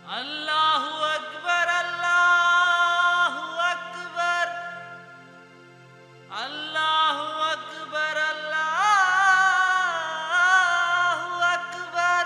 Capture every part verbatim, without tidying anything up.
अल्लाहु अकबर अल्लाहु अकबर अल्लाहु अकबर अल्लाहु अकबर।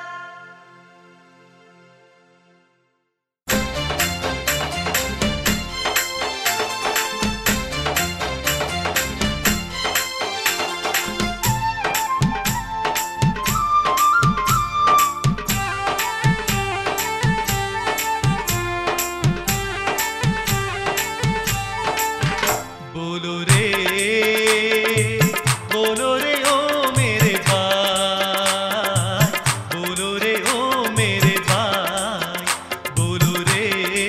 बोलो रे बोलो रे ओ मेरे भाई, बोलो रे ओ मेरे भाई, बोलो रे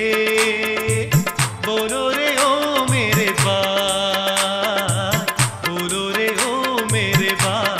बोलो रे ओ मेरे भाई, बोलो रे ओ मेरे भाई।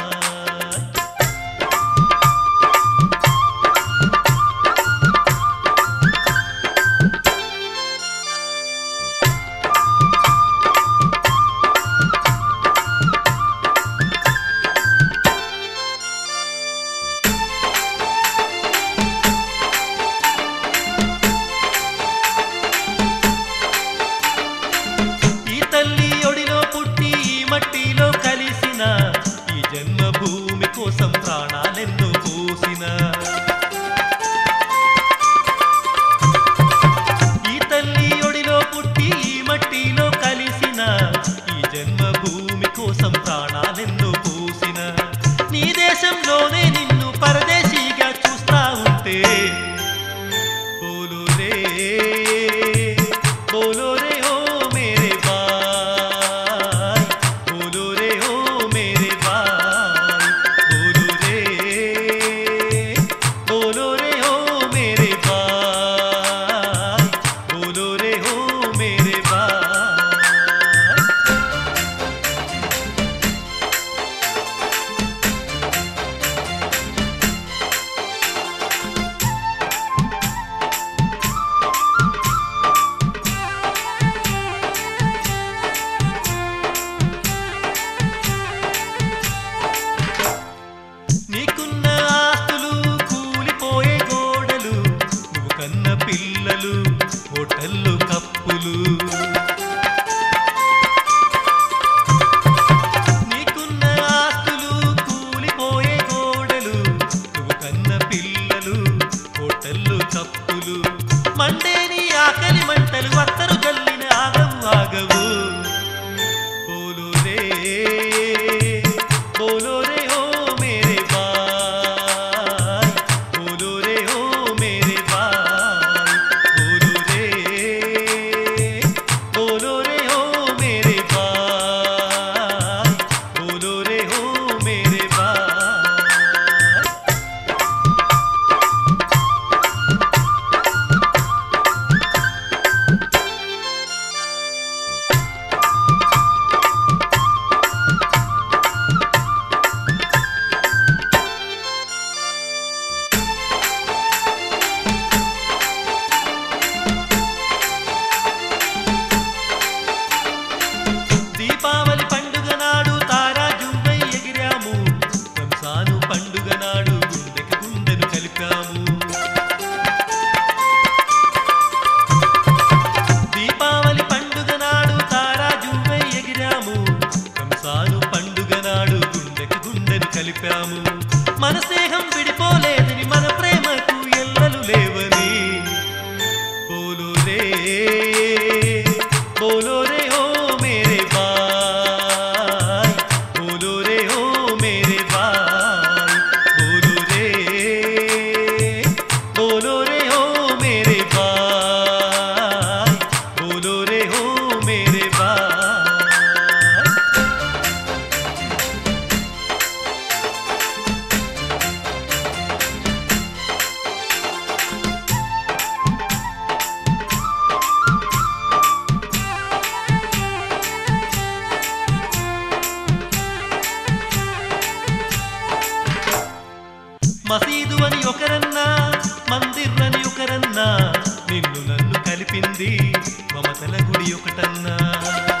మట్టిలో కలిసిన ఈ జన్మభూమి కోసం ప్రాణాలెన్నో పోసిన ఈ తల్లి ఒడిలో పుట్టి ఈ మట్టిలో కలిసిన ఈ జన్మభూమి కోసం ప్రాణాలెన్నో పోసిన నీ దేశంలోనే నిన్ను పరదేశీగా చూస్తా ఉంటే బోలో రే బోలో రే ఓ మేరే పిల్లలు హోటళ్ళు కప్పులు నీకున్న ఆస్తులు కూలిపోయే గోడలు నువ్వు కన్న పిల్లలు హోటళ్ళు కప్పులు మండే నీ ఆకలి మంటలు అత్తరు జల్లిన ఆగవు ఆగవు బోలో రే బోలో రే ఓ మేరే భాయ్, బోలో రే ఓ మేరే భాయ్, దీపావళి పండుగ నాడు తారా జుమ్మై ఎగిరాము, రంజాను పండుగ నాడు గుండెకి గుండెను కలిపాము. దీపావళి పండుగ నాడు తారా జుమ్మై ఎగిరాము, రంజాను పండుగ నాడు గుండెకి గుండెను కలిపాము. మన స్నేహం విడిపోలేదని మన ప్రేమకు ఎల్లలు లేవని బోలో రే బోలో రే ఓ మేరే భాయ్, బోలో రే ఓ మేరే భాయ్, బోలో రే బోలో రే ఓ మేరే భాయ్, బోలో రే ఓ మేరే భాయ్। మసీదు అని ఒకరన్నా మందిర్ అని ఒకరన్నా నిన్ను నన్ను కలిపింది మమతల గుడి ఒకటన్నా।